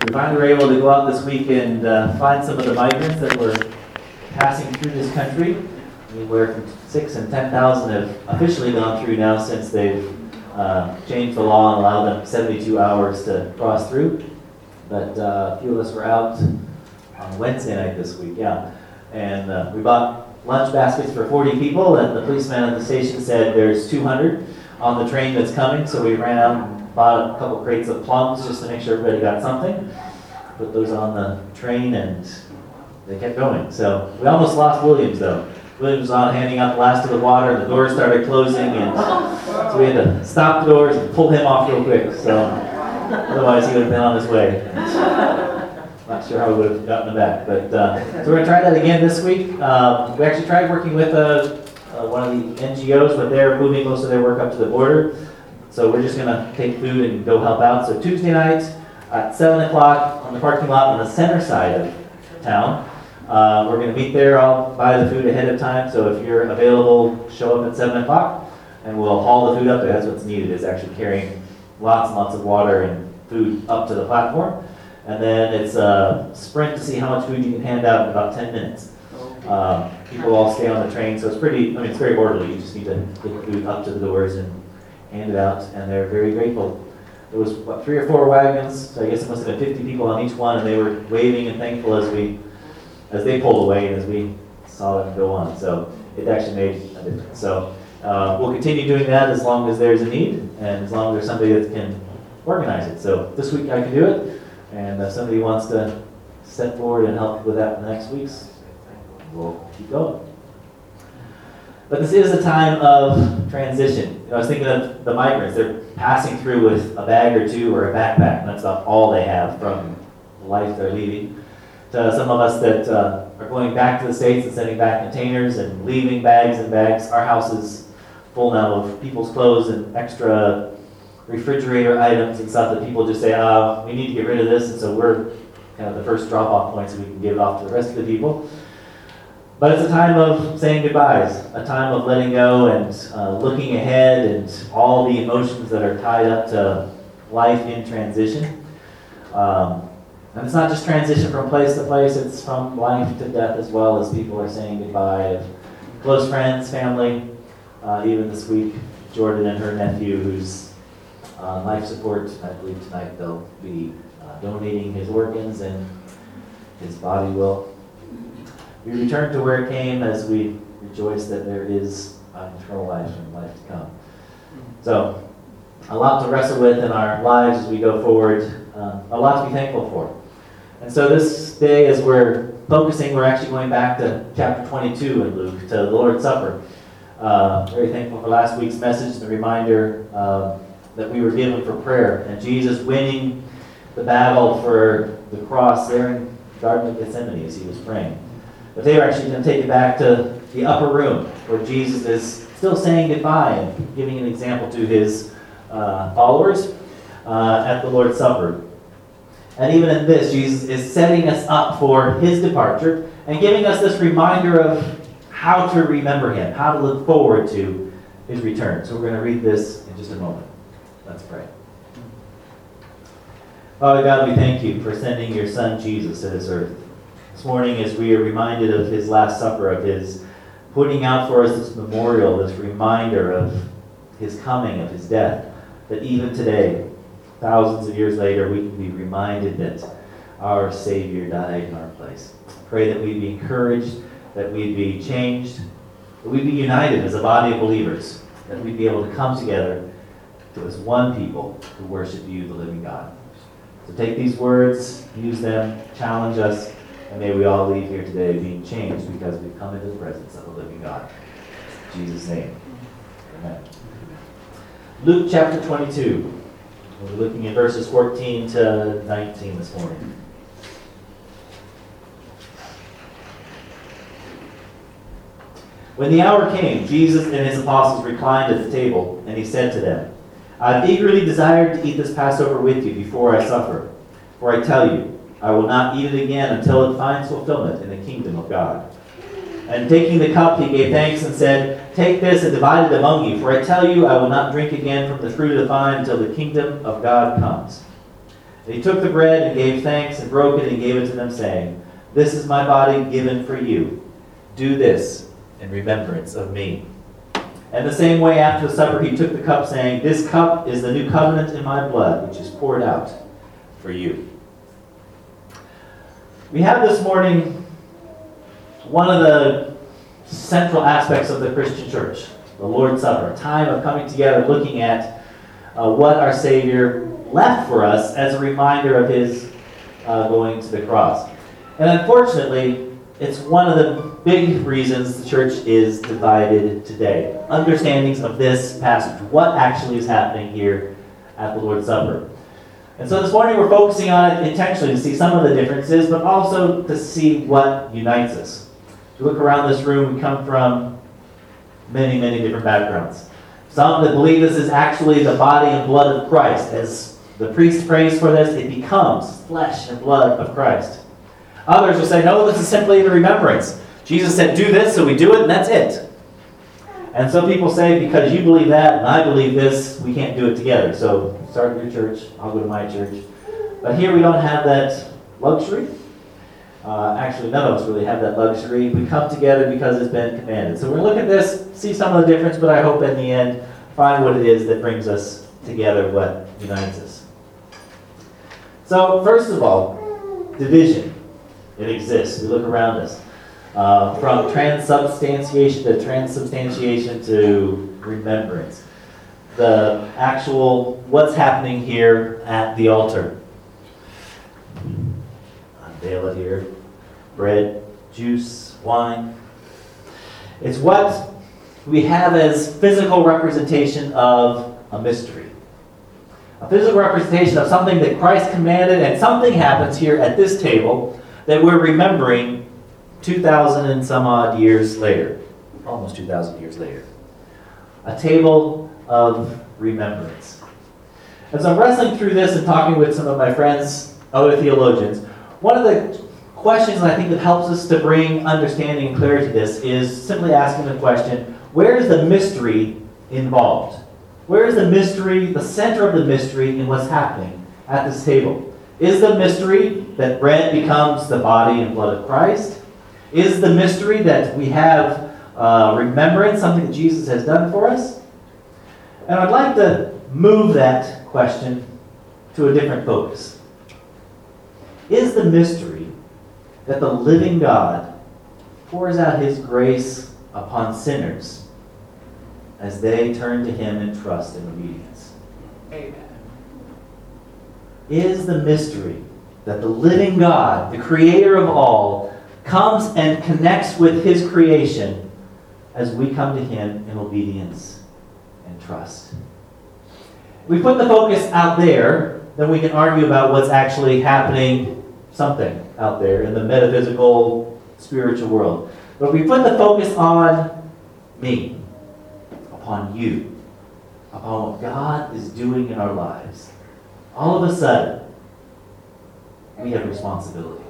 We finally were able to go out this week and find some of the migrants that were passing through this country. Anywhere from 6,000 and 10,000 have officially gone through now since they've changed the law and allowed them 72 hours to cross through. But a few of us were out on Wednesday night this week, and we bought lunch baskets for 40 people, and the policeman at the station said there's 200 on the train that's coming, so we ran out and bought a couple crates of plums just to make sure everybody got something. Put those on the train, and they kept going. So we almost lost Williams, though. Williams was on handing out the last of the water, and the doors started closing, and so we had to stop the doors and pull him off real quick. So otherwise, he would have been on his way. Not sure how we would have gotten him back, but so we're going to try that again this week. We actually tried working with one of the NGOs, but they're moving most of their work up to the border. So we're just going to take food and go help out. So Tuesday night at 7 o'clock on the parking lot on the center side of town. We're going to meet there. I'll buy the food ahead of time. So if you're available, show up at 7 o'clock and we'll haul the food up there. That's what's needed, is actually carrying lots and lots of water and food up to the platform. And then it's a sprint to see how much food you can hand out in about 10 minutes. People all stay on the train, so it's it's very orderly. You just need to get the food up to the doors and hand it out, and they're very grateful. There was, 3 or 4 wagons, so I guess it must have been 50 people on each one, and they were waving and thankful as they pulled away and as we saw them go on. So it actually made a difference. So we'll continue doing that as long as there's a need, and as long as there's somebody that can organize it. So this week I can do it, and if somebody wants to step forward and help with that next week's, we'll keep going. But this is a time of transition. I was thinking of the migrants. They're passing through with a bag or two or a backpack, and that's about all they have from the life they're leading. To some of us that are going back to the States and sending back containers and leaving bags and bags, our house is full now of people's clothes and extra refrigerator items and stuff that people just say, we need to get rid of this, and so we're kind of the first drop-off point so we can give it off to the rest of the people. But it's a time of saying goodbyes, a time of letting go and looking ahead, and all the emotions that are tied up to life in transition. And it's not just transition from place to place, it's from life to death as well, as people are saying goodbye of close friends, family. Even this week, Jordan and her nephew, who's on life support, I believe tonight they'll be donating his organs, and his body will we return to where it came as we rejoice that there is eternal life and life to come. So, a lot to wrestle with in our lives as we go forward, a lot to be thankful for. And so this day, as we're focusing, we're actually going back to chapter 22 in Luke, to the Lord's Supper. Very thankful for last week's message, the reminder that we were given for prayer, and Jesus winning the battle for the cross there in the Garden of Gethsemane as he was praying. But they were actually going to take it back to the upper room, where Jesus is still saying goodbye and giving an example to his followers at the Lord's Supper. And even in this, Jesus is setting us up for his departure and giving us this reminder of how to remember him, how to look forward to his return. So we're going to read this in just a moment. Let's pray. Father God, we thank you for sending your Son Jesus to this earth. This morning, as we are reminded of his Last Supper, of his putting out for us this memorial, this reminder of his coming, of his death, that even today, thousands of years later, we can be reminded that our Savior died in our place. Pray that we'd be encouraged, that we'd be changed, that we'd be united as a body of believers, that we'd be able to come together as one people to worship you, the living God. So take these words, use them, challenge us, and may we all leave here today being changed because we've come into the presence of the living God. In Jesus' name, amen. Luke chapter 22. We're looking at verses 14 to 19 this morning. When the hour came, Jesus and his apostles reclined at the table, and he said to them, I've eagerly desired to eat this Passover with you before I suffer. For I tell you, I will not eat it again until it finds fulfillment in the kingdom of God. And taking the cup, he gave thanks and said, Take this and divide it among you, for I tell you, I will not drink again from the fruit of the vine until the kingdom of God comes. And he took the bread and gave thanks and broke it and gave it to them, saying, "This is my body given for you. Do this in remembrance of me." And the same way after the supper he took the cup, saying, "This cup is the new covenant in my blood, which is poured out for you." We have this morning one of the central aspects of the Christian church, the Lord's Supper, a time of coming together, looking at what our Savior left for us as a reminder of his going to the cross. And unfortunately, it's one of the big reasons the church is divided today. Understandings of this passage, what actually is happening here at the Lord's Supper. And so this morning we're focusing on it intentionally to see some of the differences, but also to see what unites us. If you look around this room, we come from many, many different backgrounds. Some that believe this is actually the body and blood of Christ. As the priest prays for this, it becomes flesh and blood of Christ. Others will say, no, this is simply the remembrance. Jesus said, do this, so we do it, and that's it. And some people say, because you believe that, and I believe this, we can't do it together. So start your church, I'll go to my church. But here we don't have that luxury. Actually, none of us really have that luxury. We come together because it's been commanded. So we're going to look at this, see some of the difference, but I hope in the end, find what it is that brings us together, what unites us. So, first of all, division. It exists. We look around us. From transubstantiation to remembrance. The actual, what's happening here at the altar. Unveil it here. Bread, juice, wine. It's what we have as physical representation of a mystery. A physical representation of something that Christ commanded, and something happens here at this table that we're remembering 2,000 and some odd years later. Almost 2,000 years later. A table of remembrance. As I'm wrestling through this and talking with some of my friends, other theologians, one of the questions I think that helps us to bring understanding and clarity to this is simply asking the question, where is the mystery involved? Where is the mystery, the center of the mystery in what's happening at this table? Is the mystery that bread becomes the body and blood of Christ? Is the mystery that we have remembrance, something that Jesus has done for us? And I'd like to move that question to a different focus. Is the mystery that the living God pours out his grace upon sinners as they turn to him in trust and obedience? Amen. Is the mystery that the living God, the creator of all, comes and connects with his creation as we come to him in obedience and trust. If we put the focus out there, then we can argue about what's actually happening, something out there in the metaphysical, spiritual world. But if we put the focus on me, upon you, upon what God is doing in our lives, all of a sudden, we have responsibility.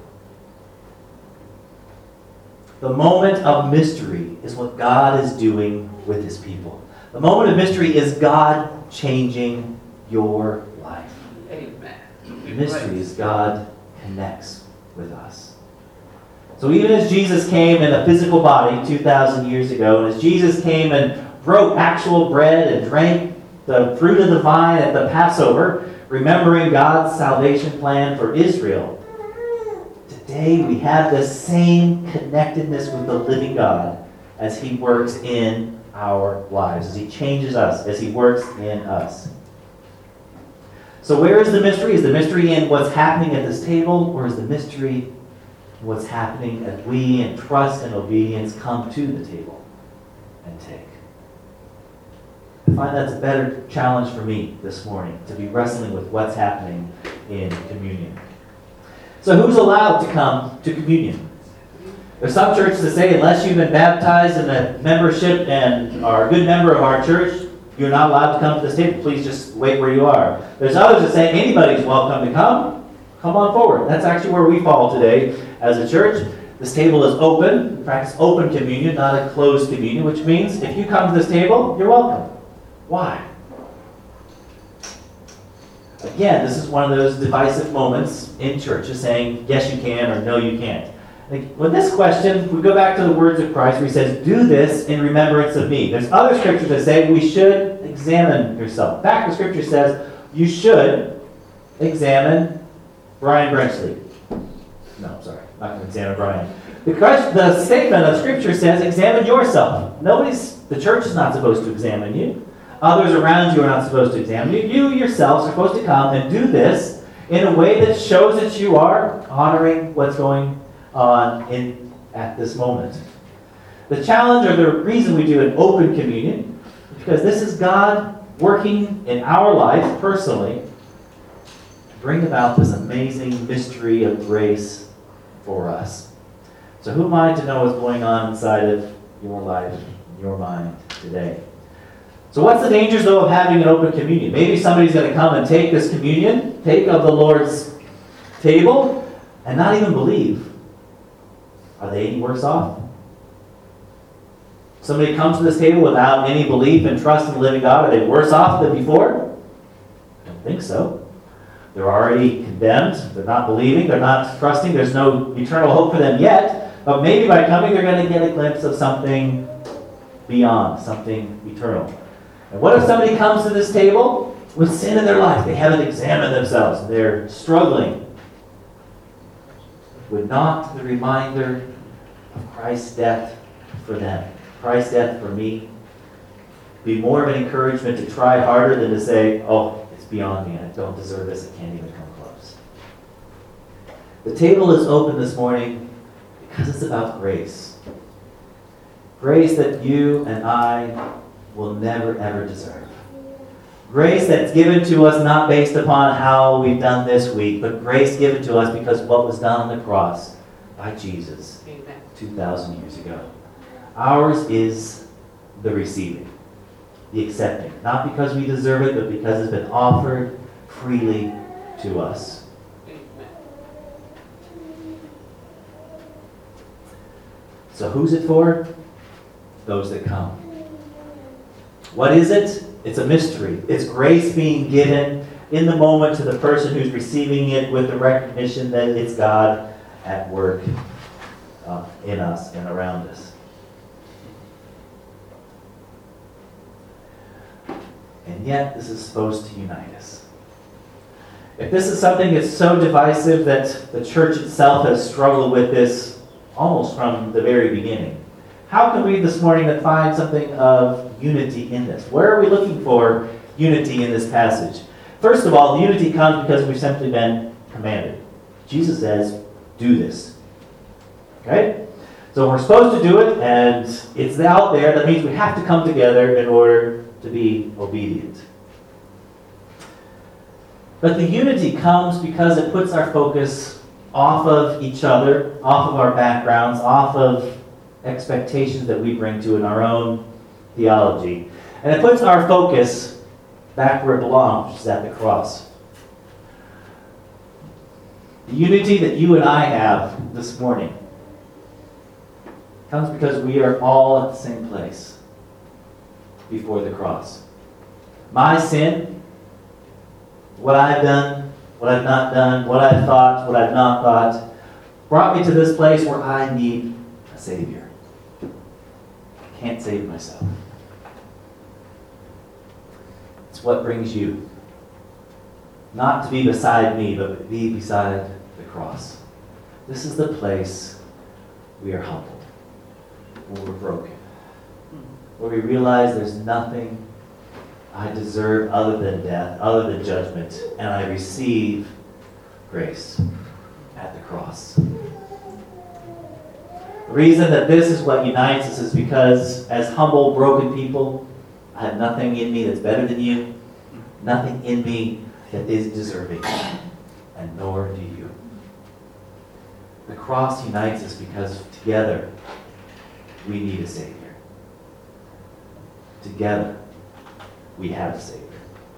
The moment of mystery is what God is doing with his people. The moment of mystery is God changing your life. Amen. The mystery is God connects with us. So even as Jesus came in a physical body 2,000 years ago, and as Jesus came and broke actual bread and drank the fruit of the vine at the Passover, remembering God's salvation plan for Israel, today we have the same connectedness with the living God as he works in our lives, as he changes us, as he works in us. So where is the mystery? Is the mystery in what's happening at this table, or is the mystery in what's happening as we in trust and obedience come to the table and take? I find that's a better challenge for me this morning, to be wrestling with what's happening in communion. So who's allowed to come to communion? There's some churches that say unless you've been baptized in a membership and are a good member of our church, you're not allowed to come to this table. Please just wait where you are. There's others that say anybody's welcome to come. Come on forward. That's actually where we fall today as a church. This table is open. In fact, it's open communion, not a closed communion, which means if you come to this table, you're welcome. Why? Again, this is one of those divisive moments in churches saying, yes, you can, or no, you can't. With this question, we go back to the words of Christ where he says, do this in remembrance of me. There's other scriptures that say we should examine yourself. In fact, the scripture says you should examine Brian Brenchley. No, sorry, not going to examine Brian. The statement of scripture says examine yourself. The church is not supposed to examine you. Others around you are not supposed to examine you. You yourselves are supposed to come and do this in a way that shows that you are honoring what's going on at this moment. The challenge, or the reason we do an open communion, is because this is God working in our life personally to bring about this amazing mystery of grace for us. So who am I to know what's going on inside of your life, your mind today? So what's the dangers, though, of having an open communion? Maybe somebody's going to come and take this communion, take of the Lord's table, and not even believe. Are they any worse off? Somebody comes to this table without any belief and trust in the living God. Are they worse off than before? I don't think so. They're already condemned. They're not believing. They're not trusting. There's no eternal hope for them yet. But maybe by coming, they're going to get a glimpse of something beyond, something eternal. And what if somebody comes to this table with sin in their life? They haven't examined themselves. They're struggling. Would not the reminder of Christ's death for them, Christ's death for me, be more of an encouragement to try harder than to say, oh, it's beyond me, I don't deserve this, I can't even come close. The table is open this morning because it's about grace. Grace that you and I will never, ever deserve. Grace that's given to us not based upon how we've done this week, but grace given to us because of what was done on the cross by Jesus 2,000 years ago. Ours is the receiving, the accepting. Not because we deserve it, but because it's been offered freely to us. So who's it for? Those that come. What is it? It's a mystery. It's grace being given in the moment to the person who's receiving it with the recognition that it's God at work in us and around us. And yet, this is supposed to unite us. If this is something that's so divisive that the church itself has struggled with this almost from the very beginning, how can we this morning find something of unity in this? Where are we looking for unity in this passage? First of all, the unity comes because we've simply been commanded. Jesus says, do this. Okay? So we're supposed to do it, and it's out there. That means we have to come together in order to be obedient. But the unity comes because it puts our focus off of each other, off of our backgrounds, off of expectations that we bring to in our own theology. And it puts our focus back where it belongs, which is at the cross. The unity that you and I have this morning comes because we are all at the same place before the cross. My sin, what I've done, what I've not done, what I've thought, what I've not thought, brought me to this place where I need a Savior. I can't save myself. It's what brings you. Not to be beside me, but to be beside the cross. This is the place we are humbled, where we're broken, where we realize there's nothing I deserve other than death, other than judgment, and I receive grace at the cross. The reason that this is what unites us is because as humble, broken people, I have nothing in me that's better than you, nothing in me that is deserving, and nor do you. The cross unites us because together we need a Savior. Together we have a Savior.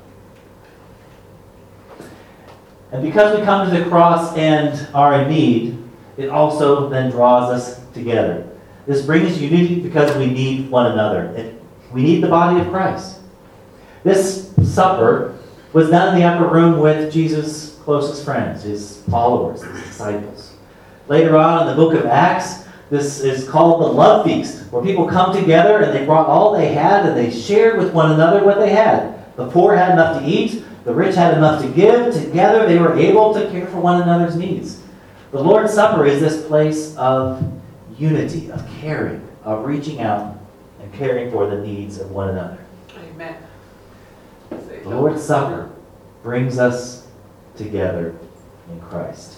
And because we come to the cross and are in need, it also then draws us together. This brings unity because we need one another. We need the body of Christ. This supper was done in the upper room with Jesus' closest friends, his followers, his disciples. Later on in the book of Acts, this is called the love feast, where people come together and they brought all they had and they shared with one another what they had. The poor had enough to eat, the rich had enough to give. Together they were able to care for one another's needs. The Lord's Supper is this place of unity, of caring, of reaching out and caring for the needs of one another. Amen. The Lord's Supper brings us together in Christ.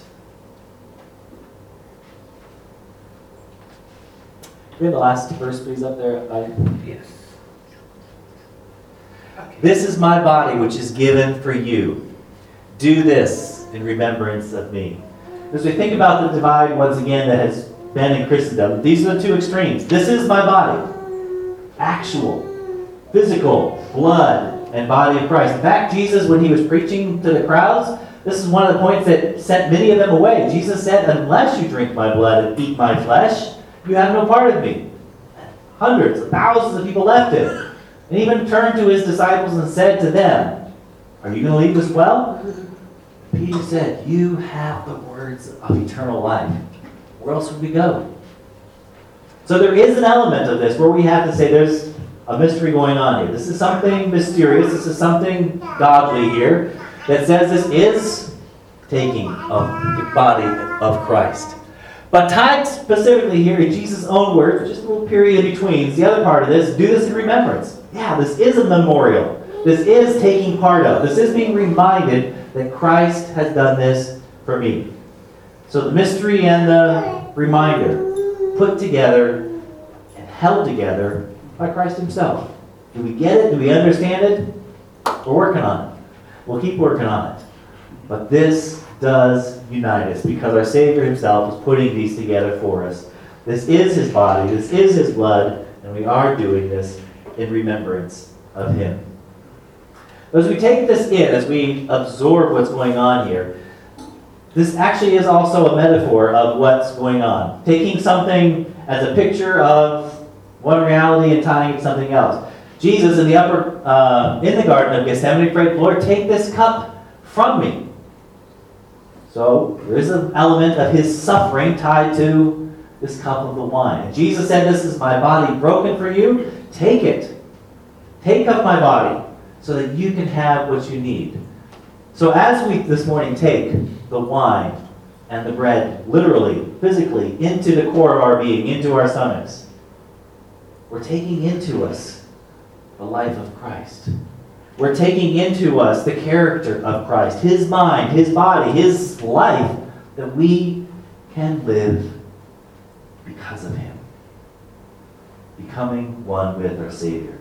Can we have the last verse, please, up there? Yes. Okay. This is my body, which is given for you. Do this in remembrance of me. As we think about the divide, once again, that has been in Christendom, these are the two extremes. This is my body. Actual, physical, blood, and body of Christ. In fact, Jesus, when he was preaching to the crowds, this is one of the points that sent many of them away. Jesus said, unless you drink my blood and eat my flesh, you have no part of me. Hundreds of thousands of people left him. And even turned to his disciples and said to them, are you going to leave us well? Peter said, you have the words of eternal life. Where else would we go? So there is an element of this where we have to say there's a mystery going on here. This is something mysterious. This is something godly here that says this is taking of the body of Christ. But tied specifically here in Jesus' own words, just a little period in between, is the other part of this, do this in remembrance. Yeah, this is a memorial. This is taking part of. This is being reminded that Christ has done this for me. So the mystery and the reminder put together and held together by Christ himself. Do we get it? Do we understand it? We're working on it. We'll keep working on it. But this does unite us because our Savior himself is putting these together for us. This is his body, this is his blood, and we are doing this in remembrance of him. As we take this in, as we absorb what's going on here, this actually is also a metaphor of what's going on. Taking something as a picture of one reality and tying it to something else. Jesus in the Garden of Gethsemane prayed, Lord, take this cup from me. So there is an element of his suffering tied to this cup of the wine. And Jesus said, this is my body broken for you. Take it. Take up my body so that you can have what you need. So as we this morning take the wine and the bread, literally, physically, into the core of our being, into our stomachs, we're taking into us the life of Christ. We're taking into us the character of Christ, his mind, his body, his life, that we can live because of him. Becoming one with our Savior.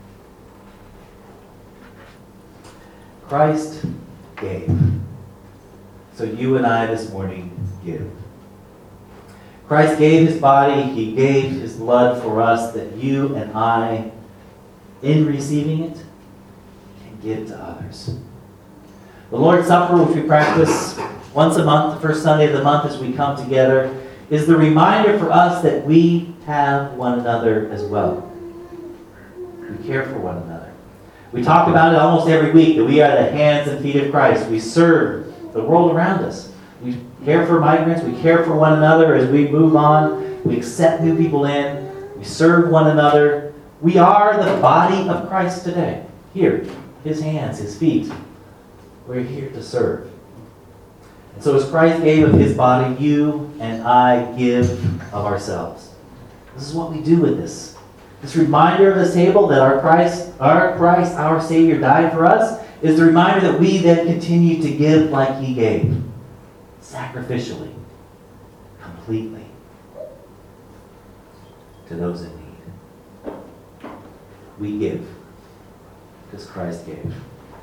Christ gave. So you and I this morning give. Christ gave his body, he gave his blood for us, that you and I, in receiving it, can give to others. The Lord's Supper, which we practice once a month, the first Sunday of the month as we come together, is the reminder for us that we have one another as well. We care for one another. We talk about it almost every week, that we are the hands and feet of Christ. We serve the world around us. We care for migrants. We care for one another as we move on. We accept new people in. We serve one another. We are the body of Christ today. Here, his hands, his feet. We're here to serve. And so as Christ gave of his body, you and I give of ourselves. This is what we do with this. This reminder of this table that our Christ, our Savior, died for us, is the reminder that we then continue to give like he gave. Sacrificially. Completely. To those in need. We give because Christ gave.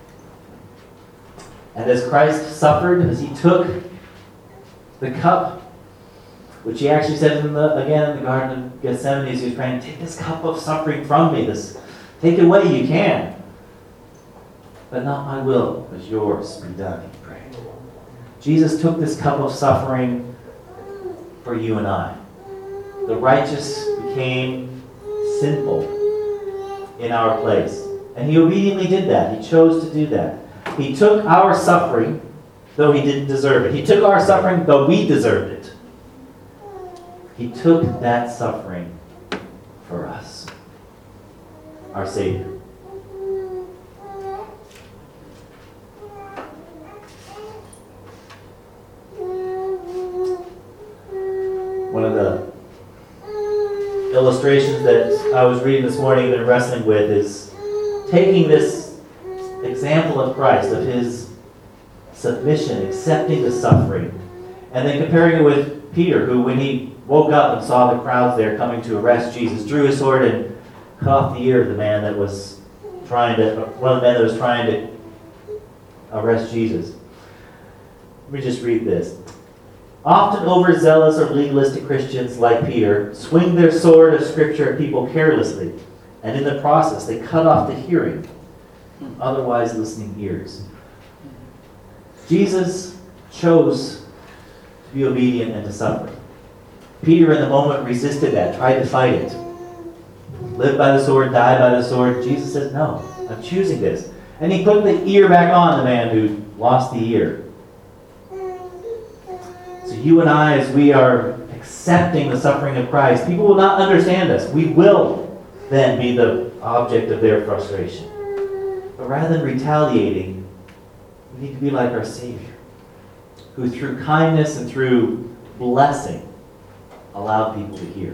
And as Christ suffered, as he took the cup, which he actually said again in the Garden of Gethsemane as he was praying, take this cup of suffering from me. Take it away, you can. But not my will, but yours be done, he prayed. Jesus took this cup of suffering for you and I. The righteous became sinful in our place. And he obediently did that. He chose to do that. He took our suffering, though he didn't deserve it. He took our suffering, though we deserved it. He took that suffering for us, our Savior. One of the illustrations that I was reading this morning and been wrestling with is taking this example of Christ, of his submission, accepting the suffering, and then comparing it with Peter, who when he woke up and saw the crowds there coming to arrest Jesus, drew his sword and cut off the ear of the man that was one of the men that was trying to arrest Jesus. Let me just read this. Often overzealous or legalistic Christians like Peter swing their sword of Scripture at people carelessly, and in the process they cut off the hearing, otherwise listening ears. Jesus chose to be obedient and to suffer. Peter in the moment resisted that, tried to fight it. Live by the sword, die by the sword. Jesus says, no, I'm choosing this. And he put the ear back on the man who lost the ear. So you and I, as we are accepting the suffering of Christ, people will not understand us. We will then be the object of their frustration. But rather than retaliating, we need to be like our Savior, who through kindness and through blessing allowed people to hear.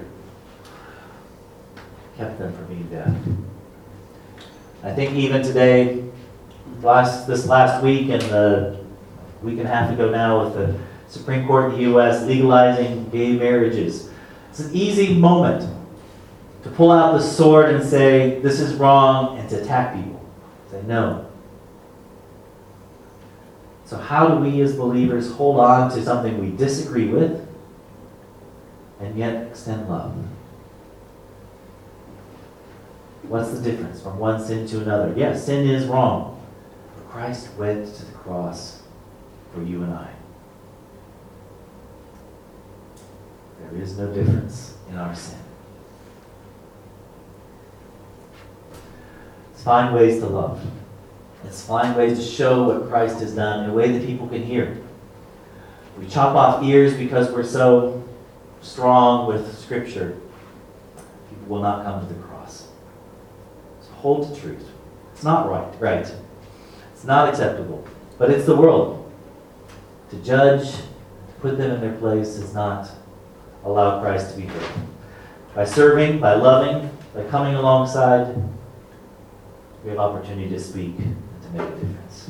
Kept them from being deaf. I think even today, this last week and the week and a half ago now with the Supreme Court in the U.S. legalizing gay marriages, it's an easy moment to pull out the sword and say, this is wrong, and to attack people. Say, no. So how do we as believers hold on to something we disagree with and yet extend love? What's the difference from one sin to another? Yes, sin is wrong. But Christ went to the cross for you and I. There is no difference in our sin. Let's find ways to love. Let's find ways to show what Christ has done in a way that people can hear. We chop off ears because we're so strong with Scripture. People will not come to the cross. So hold to truth. It's not right. It's not acceptable. But it's the world. To judge, to put them in their place is not allow Christ to be heard. By serving, by loving, by coming alongside, we have opportunity to speak and to make a difference.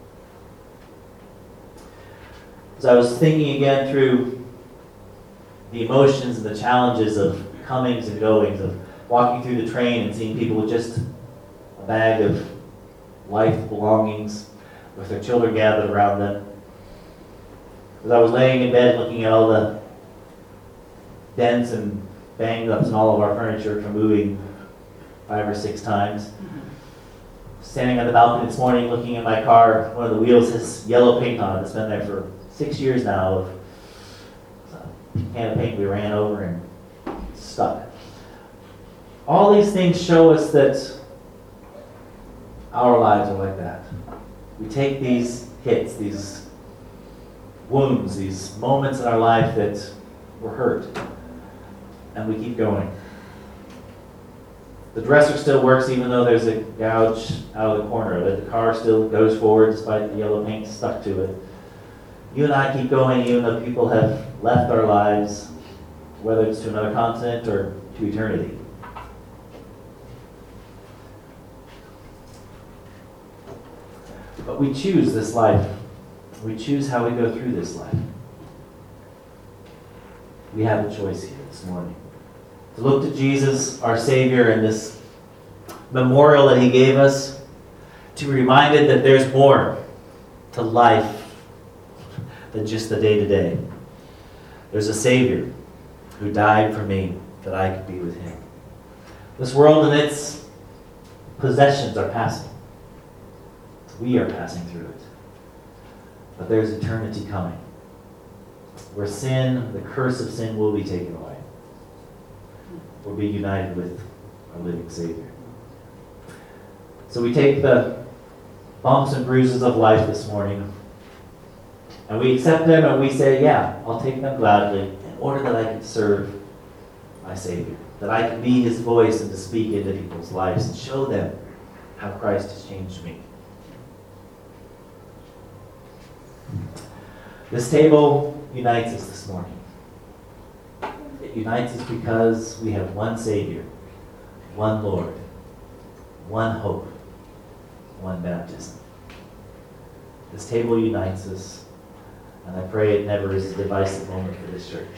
As I was thinking again through the emotions and the challenges of comings and goings, of walking through the train and seeing people with just a bag of life belongings with their children gathered around them. As I was laying in bed looking at all the dents and bang-ups in all of our furniture from moving 5 or 6 times. Standing on the balcony this morning looking at my car, one of the wheels has yellow paint on it. It's been there for 6 years now of a can of paint we ran over and stuck. All these things show us that our lives are like that. We take these hits, these wounds, these moments in our life that we're hurt, and we keep going. The dresser still works even though there's a gouge out of the corner of it. The car still goes forward despite the yellow paint stuck to it. You and I keep going even though people have left our lives, whether it's to another continent or to eternity. But we choose this life. We choose how we go through this life. We have a choice here this morning. To look to Jesus, our Savior, and this memorial that He gave us, to be reminded that there's more to life than just the day-to-day. There's a Savior who died for me that I could be with Him. This world and its possessions are passing. We are passing through it. But there's eternity coming, where sin, the curse of sin, will be taken away. We'll be united with our living Savior. So we take the bumps and bruises of life this morning. And we accept them and we say, yeah, I'll take them gladly in order that I can serve my Savior, that I can be his voice and to speak into people's lives and show them how Christ has changed me. This table unites us this morning. It unites us because we have one Savior, one Lord, one hope, one baptism. This table unites us, and I pray it never is a divisive moment for this church.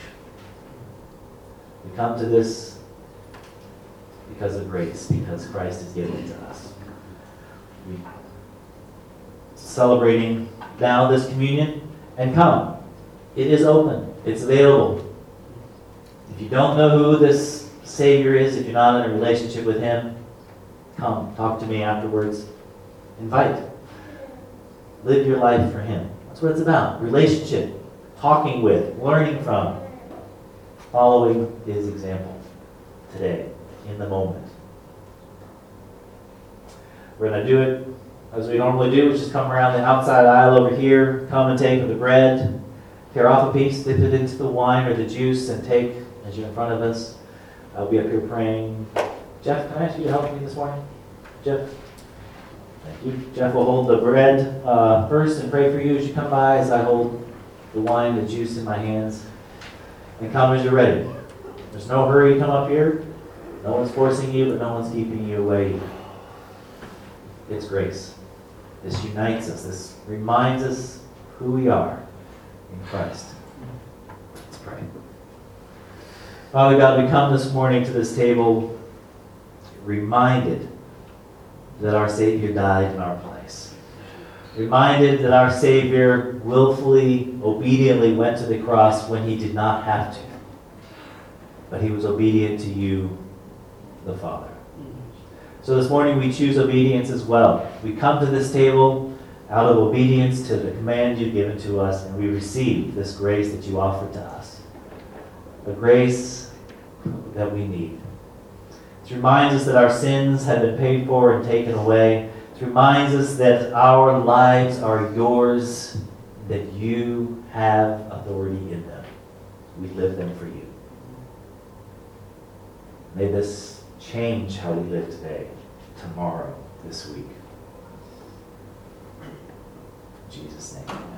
We come to this because of grace, because Christ has given it to us. We're celebrating now this communion, and come. It is open. It's available. If you don't know who this Savior is, if you're not in a relationship with him, come. Talk to me afterwards. Invite. Live your life for him. That's what it's about. Relationship. Talking with. Learning from. Following his example today, in the moment. We're going to do it as we normally do, which is come around the outside aisle over here, come and take the bread, tear off a piece, dip it into the wine or the juice, and take as you're in front of us. I'll be up here praying. Jeff, can I ask you to help me this morning? Jeff? Thank you. Jeff will hold the bread first and pray for you as you come by, as I hold the wine, the juice in my hands. And come as you're ready. There's no hurry to come up here. No one's forcing you, but no one's keeping you away. It's grace. This unites us. This reminds us who we are in Christ. Let's pray. Father God, we come this morning to this table reminded that our Savior died in our place. Reminded that our Savior willfully, obediently went to the cross when he did not have to. But he was obedient to you, the Father. So this morning we choose obedience as well. We come to this table out of obedience to the command you've given to us, and we receive this grace that you offer to us. The grace that we need. It reminds us that our sins have been paid for and taken away. It reminds us that our lives are yours, that you have authority in them. We live them for you. May this change how we live today, tomorrow, this week. In Jesus' name, amen.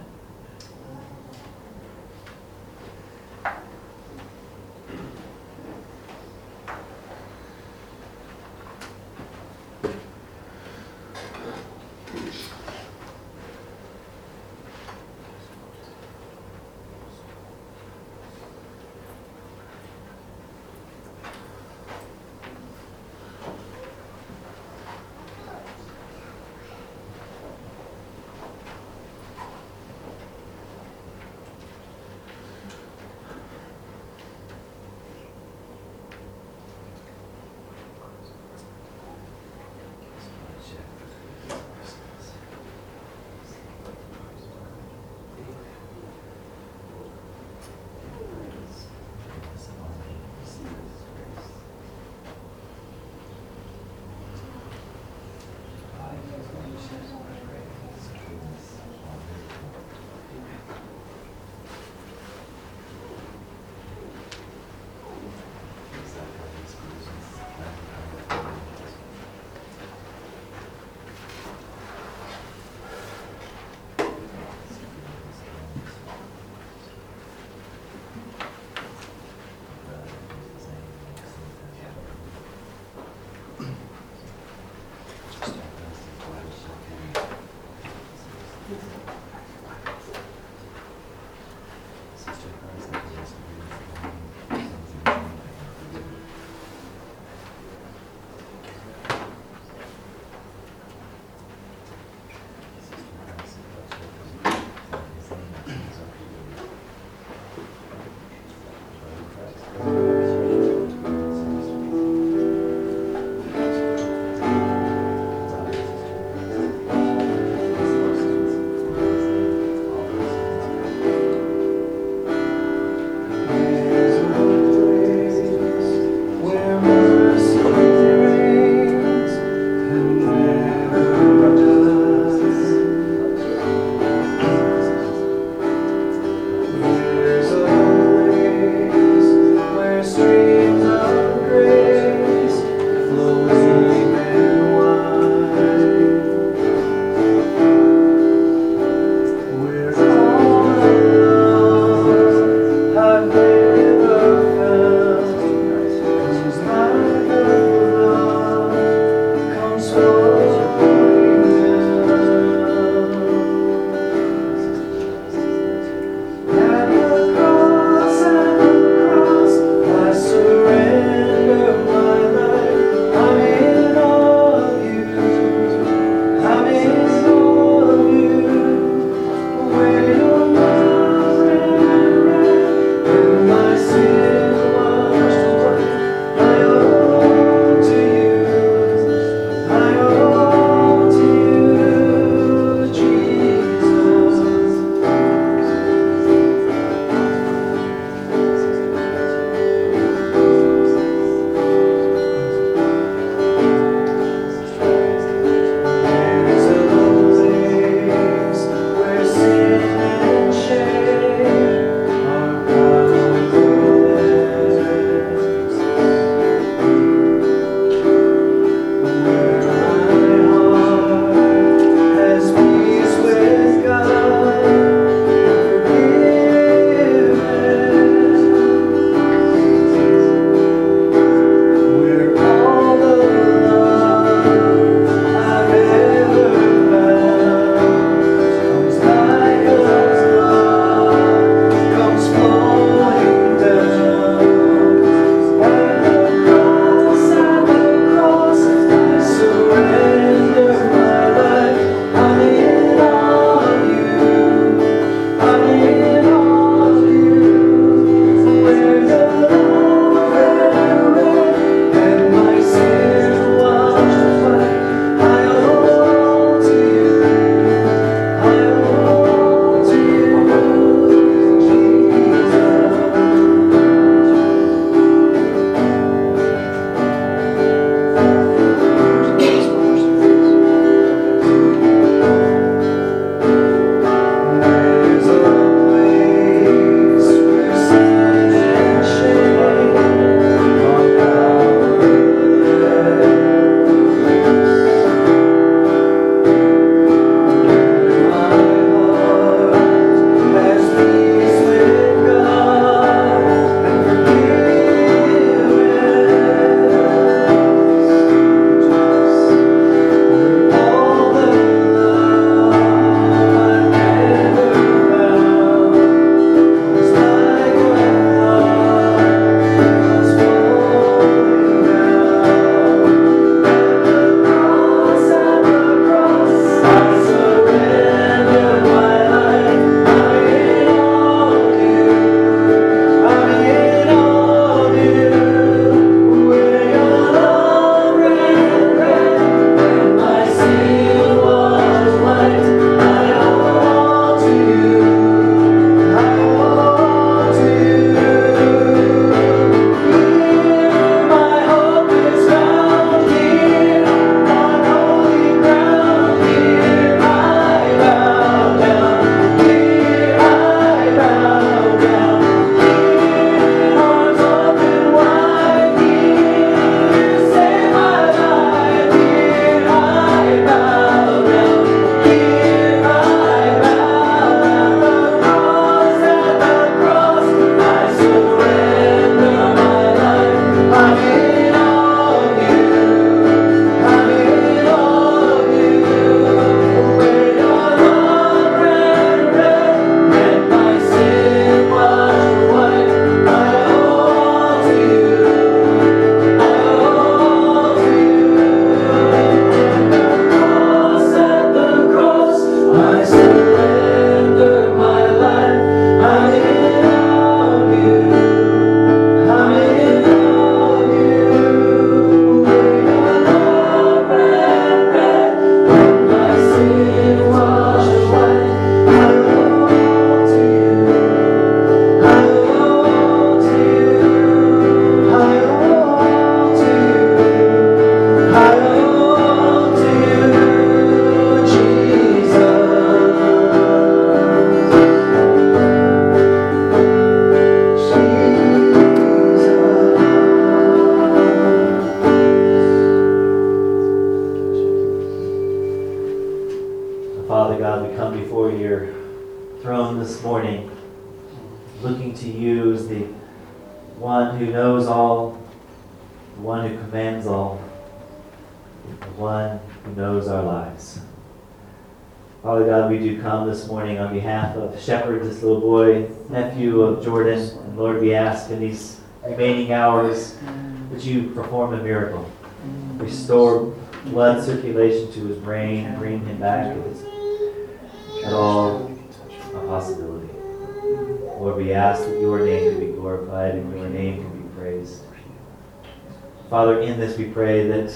looking to you as the one who knows all, the one who commands all, the one who knows our lives. Father God, we do come this morning on behalf of Shepherd, this little boy, nephew of Jordan. And Lord, we ask in these remaining hours that you perform a miracle. Restore blood circulation to his brain and bring him back if it's at all a possibility. Lord, we ask that your name can be glorified and your name can be praised. Father, in this we pray that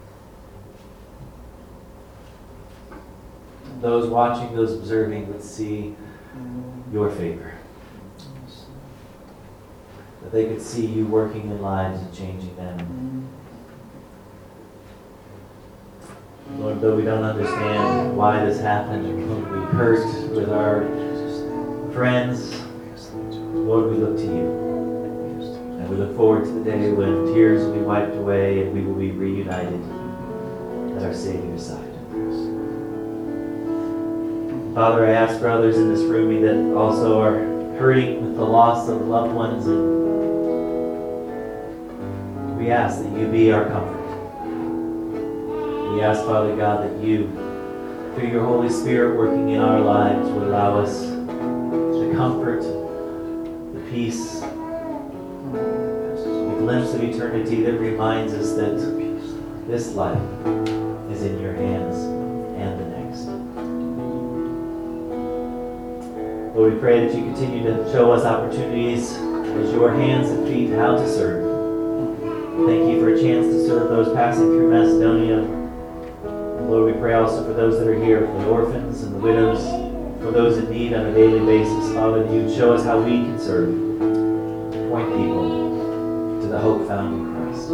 those watching, those observing would see your favor. That they could see you working in lives and changing them. Lord, though we don't understand why this happened, Lord, we hurt with our friends, Lord, we look to you. And we look forward to the day when tears will be wiped away and we will be reunited at our Savior's side. Father, I ask for others in this room that also are hurting with the loss of loved ones, and we ask that you be our comfort. We ask, Father God, that you, through your Holy Spirit working in our lives, would allow us the comfort, the peace, the glimpse of eternity that reminds us that this life is in your hands and the next. Lord, we pray that you continue to show us opportunities as your hands and feet how to serve. Thank you for a chance to serve those passing through Macedonia. Lord, we pray also for those that are here, for the orphans and the widows, for those in need on a daily basis. Father, that you show us how we can serve, point people to the hope found in Christ.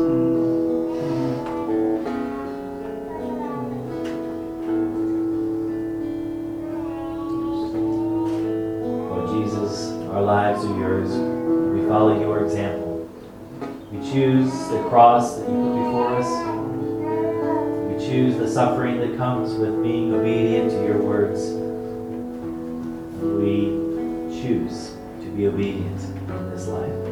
Lord Jesus, our lives are yours. We follow your example. We choose the cross that you put before us. Choose the suffering that comes with being obedient to your words. We choose to be obedient in this life.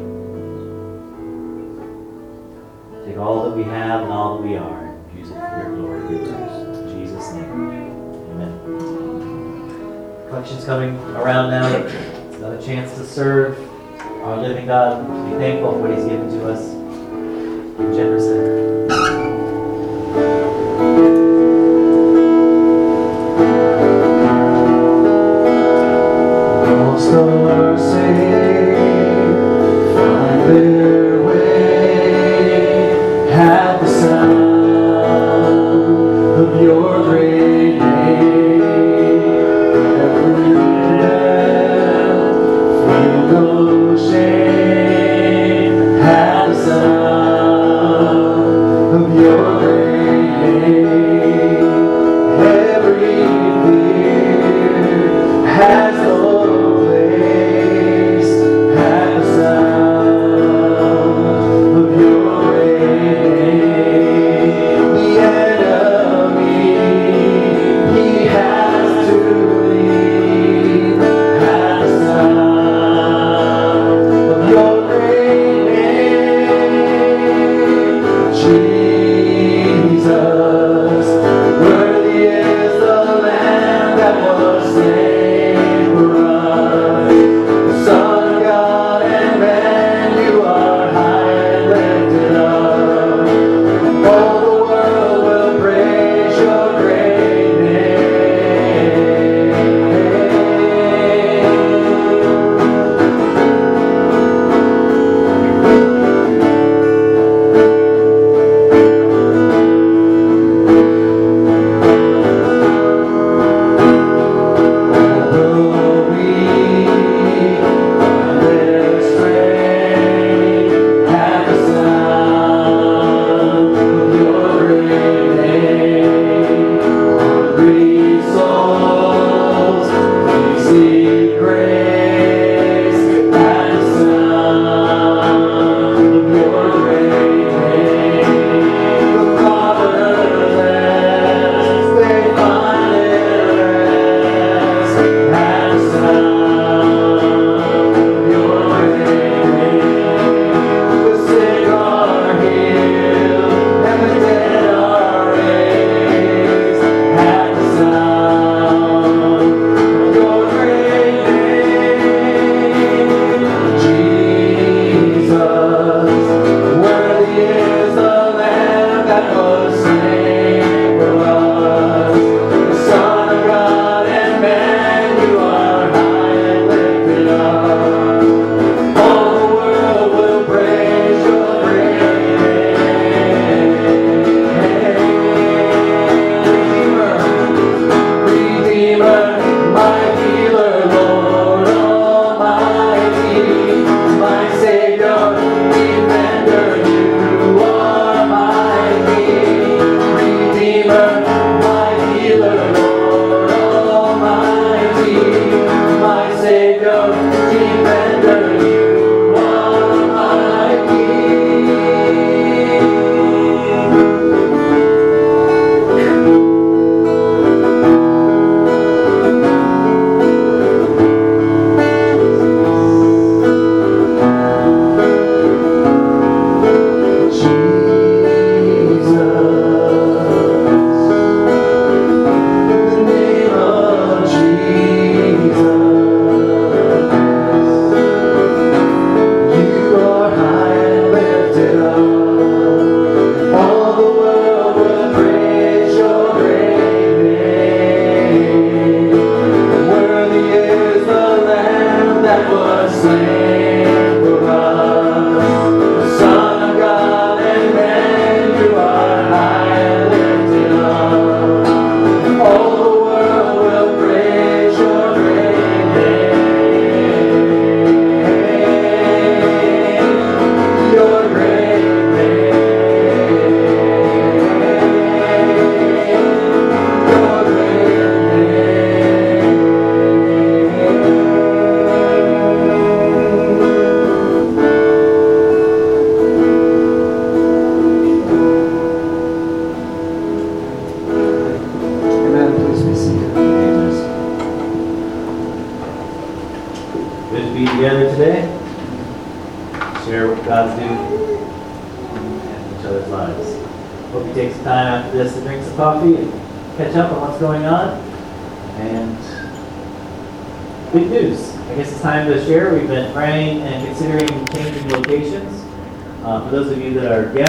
Take all that we have and all that we are and use it for your glory. We pray. In Jesus' name. Amen. Collection's coming around now. It's another chance to serve our living God. Be thankful for what he's given to us. Be generous in it. Stars find their way at the sound of your great name. Every land feel no shame at the sound share what God's doing in each other's lives. Hope you take some time after this to drink some coffee and catch up on what's going on. And big news. I guess it's time to share. We've been praying and considering changing locations. For those of you that are guests,